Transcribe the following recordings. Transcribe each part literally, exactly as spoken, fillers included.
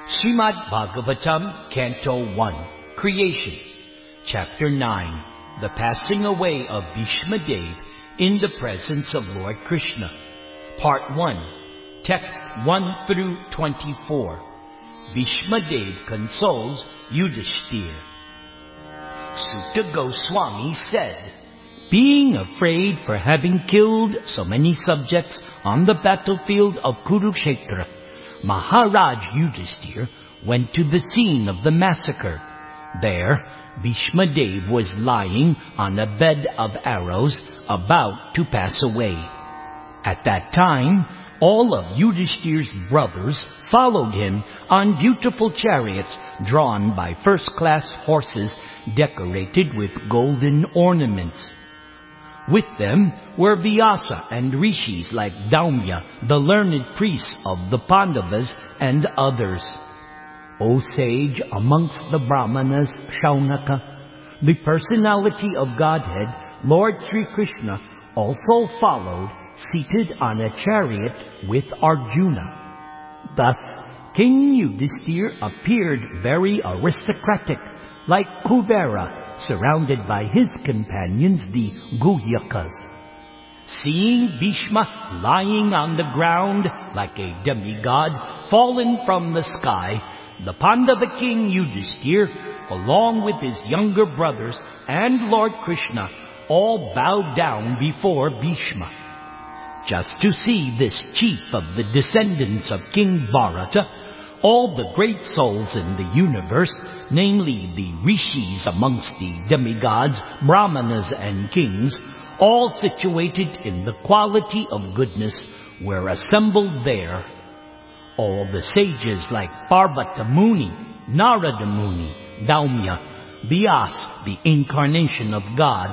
Srimad Bhagavatam, Canto one, Creation, Chapter nine, The Passing Away of Bhishma Dev in the Presence of Lord Krishna. Part one, Text one through twenty-four. Bhishma Dev consoles Yudhishthir. Sutta Goswami said, being afraid for having killed so many subjects on the battlefield of Kurukshetra, Maharaj Yudhishthir went to the scene of the massacre. There, Bhishma Dev was lying on a bed of arrows, about to pass away. At that time, all of Yudhishthir's brothers followed him on beautiful chariots drawn by first-class horses decorated with golden ornaments. With them were Vyasa and rishis like Daumya, the learned priest of the Pandavas, and others. O sage amongst the Brahmanas, Shaunaka, the personality of Godhead, Lord Sri Krishna, also followed, seated on a chariot with Arjuna. Thus, King Yudhishthir appeared very aristocratic, like Kuvera, surrounded by his companions, the Guhyakas. Seeing Bhishma lying on the ground like a demigod fallen from the sky, the Pandava king Yudhishthir, along with his younger brothers and Lord Krishna, all bowed down before Bhishma. Just to see this chief of the descendants of King Bharata, all the great souls in the universe, namely the rishis amongst the demigods, brahmanas and kings, all situated in the quality of goodness, were assembled there. All the sages like Parvata Muni, Narada Muni, Daumya, Vyas, the incarnation of God,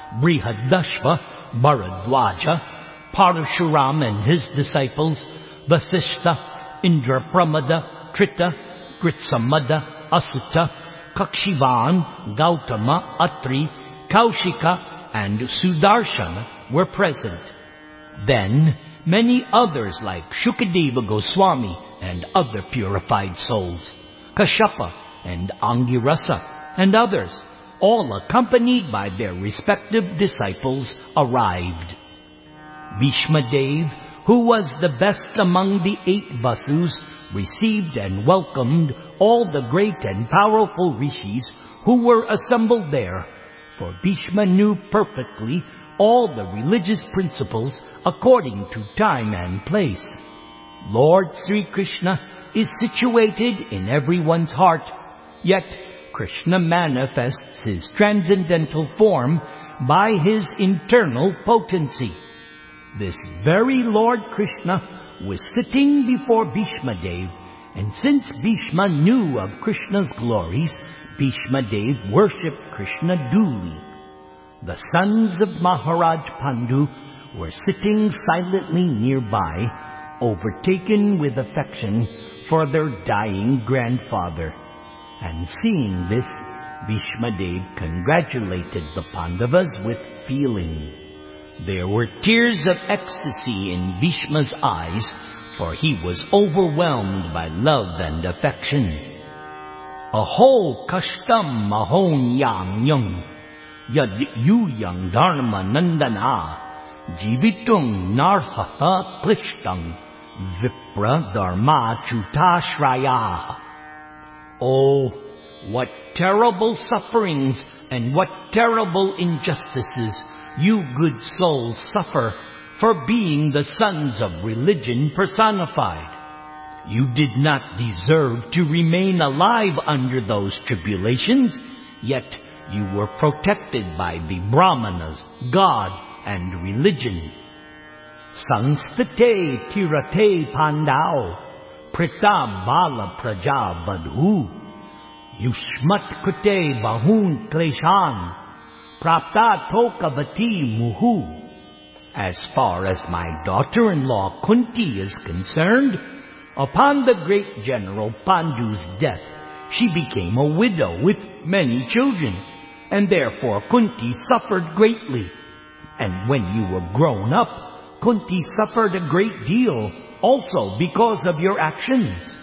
Brihadashva, Bharadwaja, Parashuram and his disciples, Vasishta, Indrapramada, Trita, Gritsamada, Asutta, Kakshivan, Gautama, Atri, Kaushika, and Sudarshana were present. Then many others like Shukadeva Goswami and other purified souls, Kashyapa and Angirasa and others, all accompanied by their respective disciples, arrived. Bhishma Dev, who was the best among the eight Vasus, received and welcomed all the great and powerful rishis who were assembled there, for Bhishma knew perfectly all the religious principles according to time and place. Lord Sri Krishna is situated in everyone's heart, yet Krishna manifests his transcendental form by his internal potency. This very Lord Krishna was sitting before Bhishma Dev, and since Bhishma knew of Krishna's glories, Bhishma Dev worshipped Krishna duly. The sons of Maharaj Pandu were sitting silently nearby, overtaken with affection for their dying grandfather. And seeing this, Bhishma Dev congratulated the Pandavas with feeling. There were tears of ecstasy in Bhishma's eyes, for he was overwhelmed by love and affection. Aho kashtam mahon yang yung, yad yu yang dharma nandana, jivitung narhata klishtam, vipra dharma chutashraya. Oh, what terrible sufferings and what terrible injustices you good souls suffer for being the sons of religion personified. You did not deserve to remain alive under those tribulations, yet you were protected by the Brahmanas, God, and religion. Sangstate tirate pandao, prita bala praja badhu, yushmat kute bahun kleshan, Prapta tokavati muhu. As far as my daughter-in-law Kunti is concerned, upon the great general Pandu's death, she became a widow with many children, and therefore Kunti suffered greatly. And when you were grown up, Kunti suffered a great deal, also because of your actions.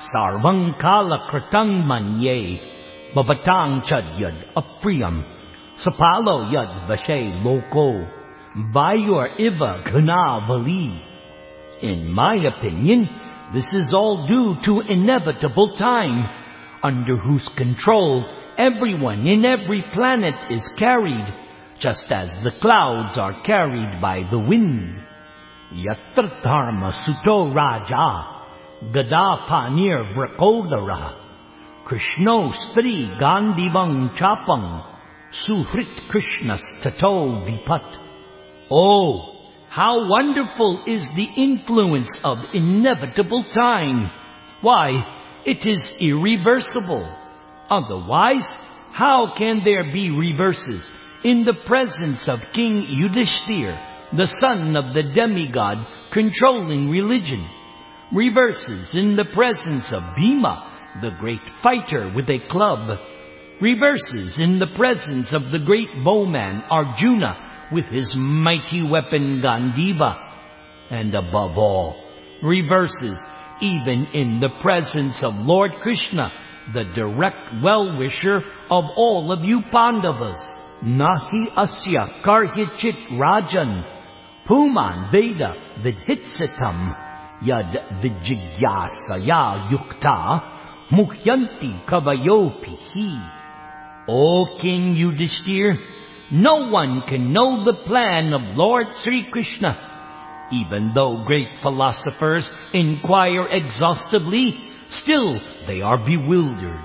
Sarvang kala kritang manye, babatang chad yad apriyam, sapalo yad vashay loko, bayor iva gana vali. In my opinion, this is all due to inevitable time, under whose control everyone in every planet is carried, just as the clouds are carried by the wind. Yatra dharma suto raja, gada panir vrakodara, Krishno stri gandivang chapang, suhrit Krishnas tato vipat. Oh, how wonderful is the influence of inevitable time! Why, it is irreversible. Otherwise, how can there be reverses in the presence of King Yudhishthir, the son of the demigod controlling religion? Reverses in the presence of Bhima, the great fighter with a club. Reverses in the presence of the great bowman Arjuna with his mighty weapon Gandiva. And above all, reverses even in the presence of Lord Krishna, the direct well-wisher of all of you Pandavas. Nahi asya karhichit rajan, puman veda vidhitsitam, yad vijigyasaya yukta, muhyanti kavayopi hi. O King Yudhishthir, no one can know the plan of Lord Sri Krishna. Even though great philosophers inquire exhaustively, still they are bewildered.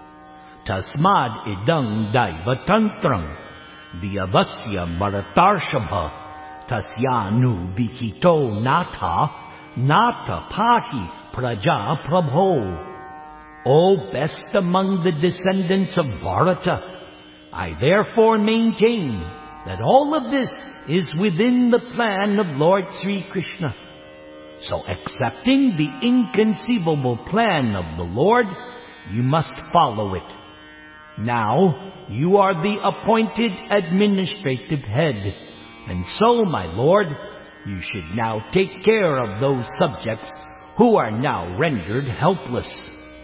Tasmad idang daivatantrang, vyavasya bharatarshabha, tasyanu vihito natha, nata pahi praja prabho. O best among the descendants of Bharata, I therefore maintain that all of this is within the plan of Lord Sri Krishna. So accepting the inconceivable plan of the Lord, you must follow it. Now, you are the appointed administrative head, and so, my Lord, you should now take care of those subjects who are now rendered helpless.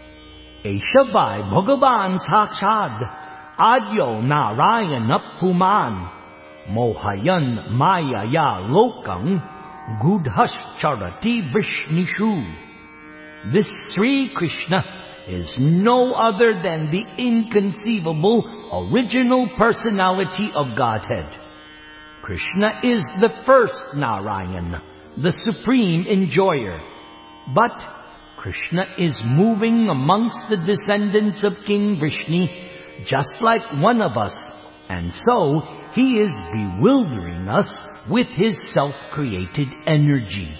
Eshavai Bhagavan Sakshad, Adyo Narayana Puman, Mohayan Maya Ya Lokang, Gudhash Charati Vishnishu. This Sri Krishna is no other than the inconceivable original personality of Godhead. Krishna is the first Narayan, the supreme enjoyer. But Krishna is moving amongst the descendants of King Vrishni just like one of us, and so he is bewildering us with his self-created energy.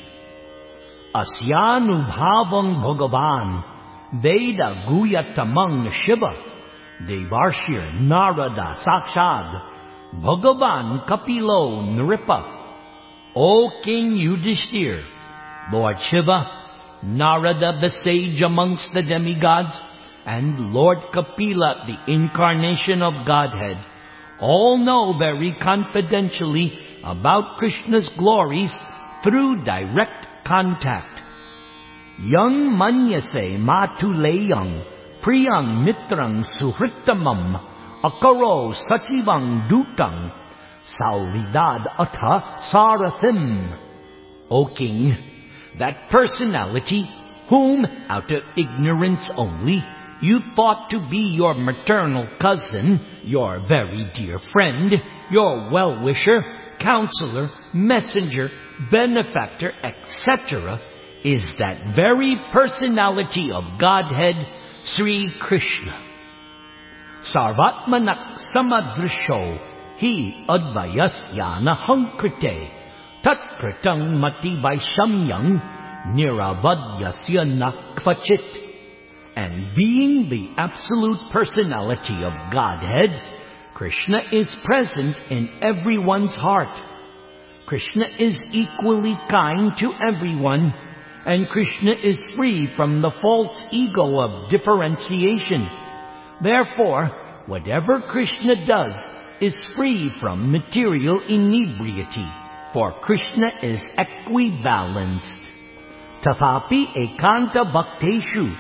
Asyanubhavang Bhagavan Veda Guyatamang Shiva Devarshir Narada Sakshad Bhagavan Kapilo Nripa. O King Yudhishthir, Lord Shiva, Narada the sage amongst the demigods, and Lord Kapila, the incarnation of Godhead, all know very confidentially about Krishna's glories through direct contact. Yang manyase matuleyang priyang mitrang suhritamam akaro sachivang dutang saulidad atha sarathim. O King, that personality whom, out of ignorance only, you thought to be your maternal cousin, your very dear friend, your well-wisher, counselor, messenger, benefactor, et cetera, is that very personality of Godhead, Sri Krishna. Sarvatmanak samadrisho hi advayasyana hankrite tatkritang mati vaishamyang niravadyasya nakvachit. And being the absolute personality of Godhead, Krishna is present in everyone's heart. Krishna is equally kind to everyone, and Krishna is free from the false ego of differentiation. Therefore, whatever Krishna does is free from material inebriety, for Krishna is equibalanced. Tathapi ekanta bhakteshu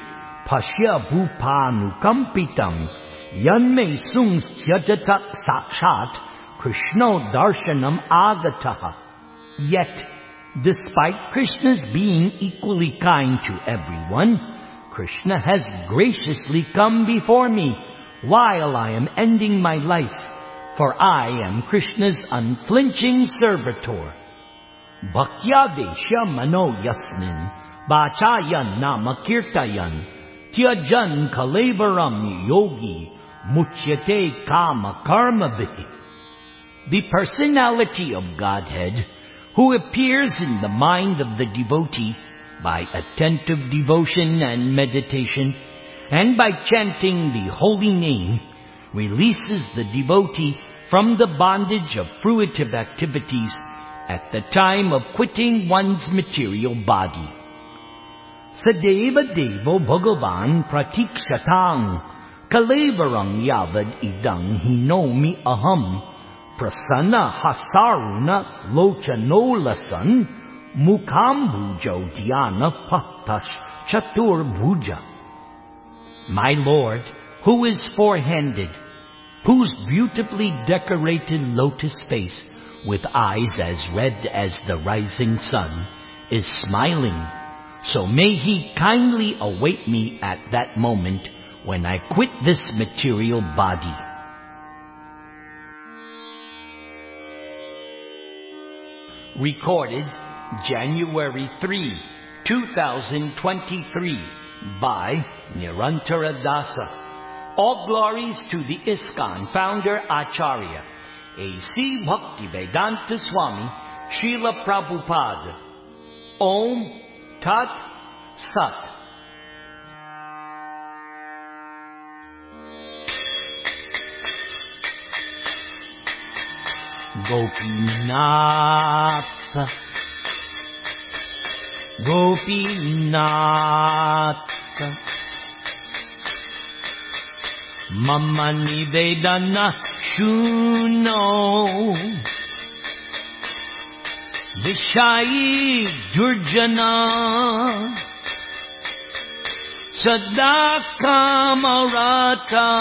Pashya bhupanukampitam yanme sungsyajata sakshat Krishno darshanam agataha. Yet, despite Krishna's being equally kind to everyone, Krishna has graciously come before me while I am ending my life, for I am Krishna's unflinching servitor. Bhakyadesha mano yasmin, bachayan nama kirtayan, tyajan kalevaram yogi, muchyate kama karmabhi. The personality of Godhead, who appears in the mind of the devotee by attentive devotion and meditation, and by chanting the holy name, releases the devotee from the bondage of fruitive activities at the time of quitting one's material body. Sadeva devo bhagavan pratikshatang kalevaram yavad idang hinomi aham prasanna hasaruna lochanolasan mukhambujo dhyana paktash chatur bhuja. My Lord, who is four-handed, whose beautifully decorated lotus face with eyes as red as the rising sun is smiling, so may he kindly await me at that moment when I quit this material body. Recorded January third, two thousand twenty-three by Nirantara Dasa. All glories to the ISKCON founder Acharya A C Bhaktivedanta Swami Srila Prabhupada. Om Tat Sat. Gopinath, Gopinath, Mama Nivedana Shuno, Vishai Durjana, Sadakamarata,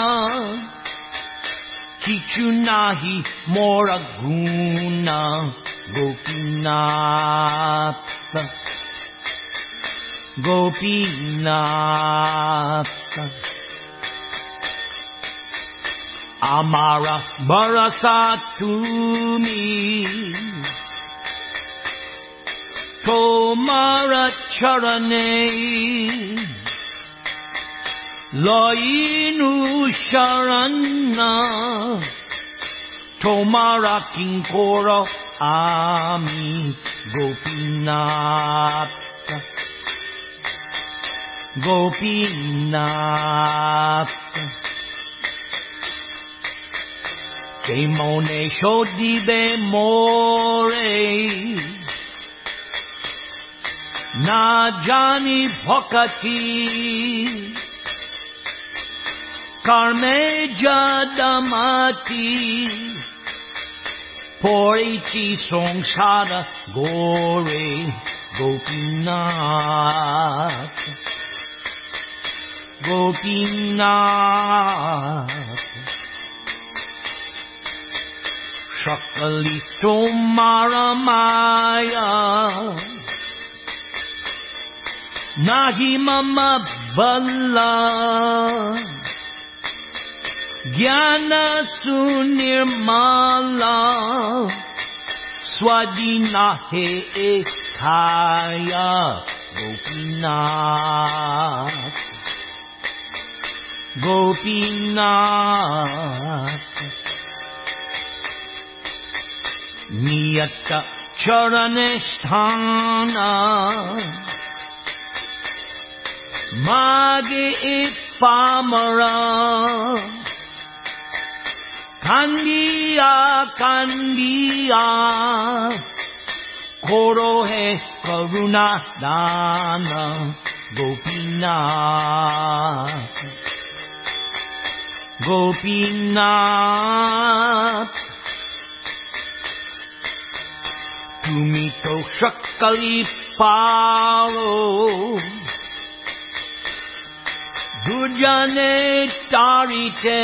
Kichunahi Moraguna, Gopinath, Gopinath, Amara Barasatumi, Tomara Charane, Loinu Sharana, Tomara Kinkora Ami, Gopinath, Gopinath. Kemone Shodibe More, Najani Bhakati, Karme Jadamati, Porichi Songsara Gore, Gopinath, Gopinath. Shakali Tomara Maya, Nahi Mama Balla, Gyana Sunirmala, Swadina He Ekaya, Gopinath, Gopinath. Niyata Charanesthana, Mage Ipamara, Kandiya Kandiya, Korohe Karuna Dana, Gopinath, Gopinath. Tumito Shakali Paro, Tujane tarite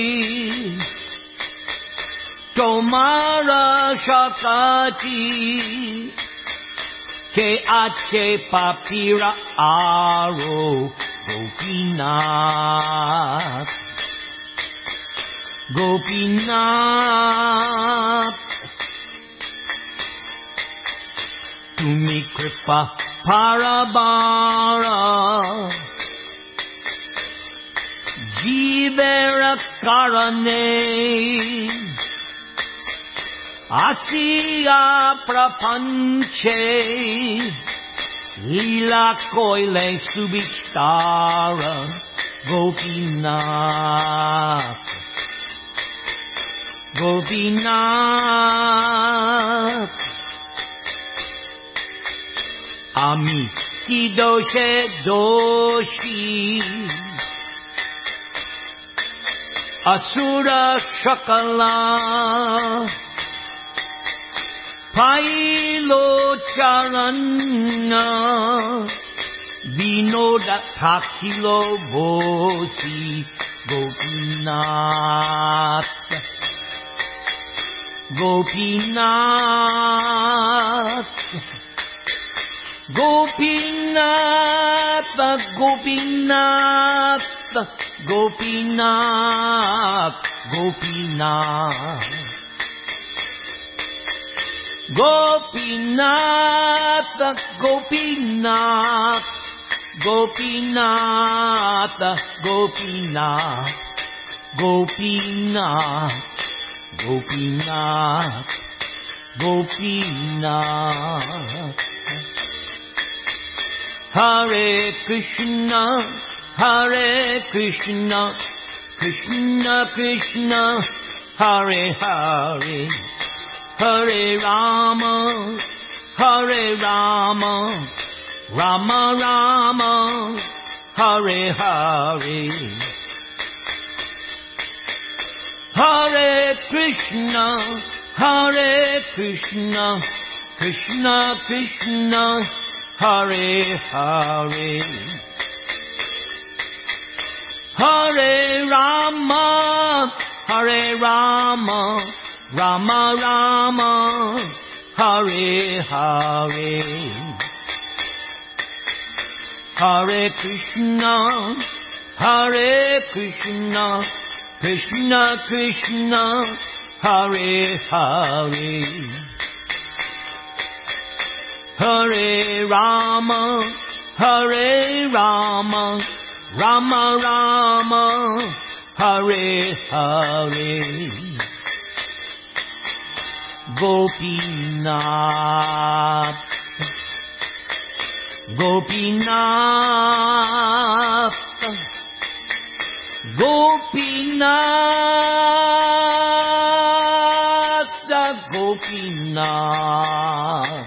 Tomara shakati Ke ache papira aro Gopinath Gopinath Tumi kripa parabara Jivera karane Asiya prapanche Lila koile subistara Gopinath Gopinath Ami Kidoshe doshi Asura shakala Pailo charana Vinoda takilo bosi Gopinath Gopinath Gopinath Gopinath Gopinath Gopinath Gopinath Gopinath Gopinath Gopinath Gopinath Gopinath Gopinath Hare Krishna Hare Krishna Krishna Krishna Hare Hare Hare Rama Hare Rama Rama Rama Hare Hare Hare Krishna Hare Krishna Krishna Krishna Hare Hare Hare Rama Hare Rama Rama Rama Hare Hare Hare Krishna Hare Krishna Krishna Krishna Hare Hare Hare Rama Hare Rama Rama Rama Hare Hare Gopinath Gopinath Gopinath Gopinath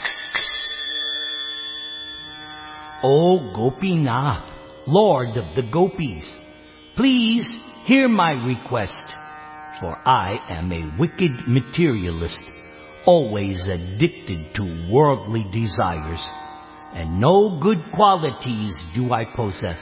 O Gopinath, Lord of the Gopis, please hear my request, for I am a wicked materialist, always addicted to worldly desires, and no good qualities do I possess.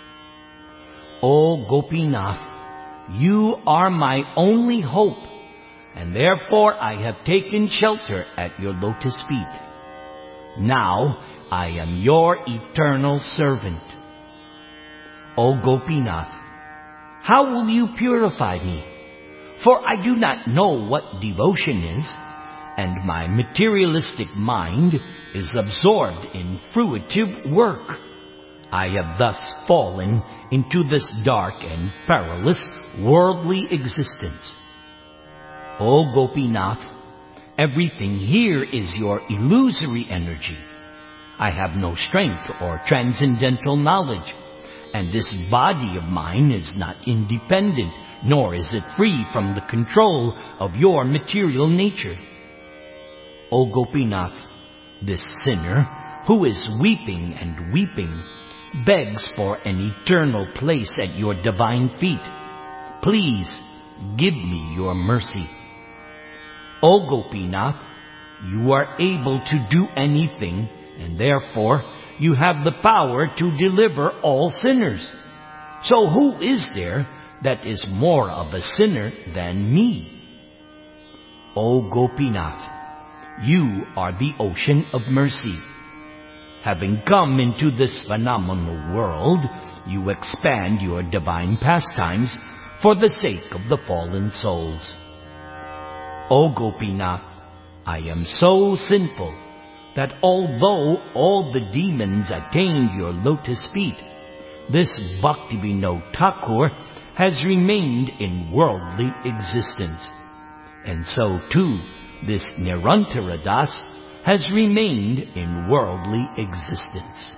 O Gopinath, you are my only hope, and therefore I have taken shelter at your lotus feet. Now I am your eternal servant. O Gopinath, how will you purify me? For I do not know what devotion is, and my materialistic mind is absorbed in fruitive work. I have thus fallen into this dark and perilous worldly existence. O Gopinath, everything here is your illusory energy. I have no strength or transcendental knowledge, and this body of mine is not independent, nor is it free from the control of your material nature. O Gopinath, this sinner, who is weeping and weeping, begs for an eternal place at your divine feet. Please give me your mercy. O Gopinath, you are able to do anything, and therefore you have the power to deliver all sinners. So who is there that is more of a sinner than me? O Gopinath, you are the ocean of mercy. Having come into this phenomenal world, you expand your divine pastimes for the sake of the fallen souls. O Gopinath, I am so sinful that although all the demons attained your lotus feet, this Bhaktivinoda Thakur has remained in worldly existence. And so too, this Nirantara Das has remained in worldly existence.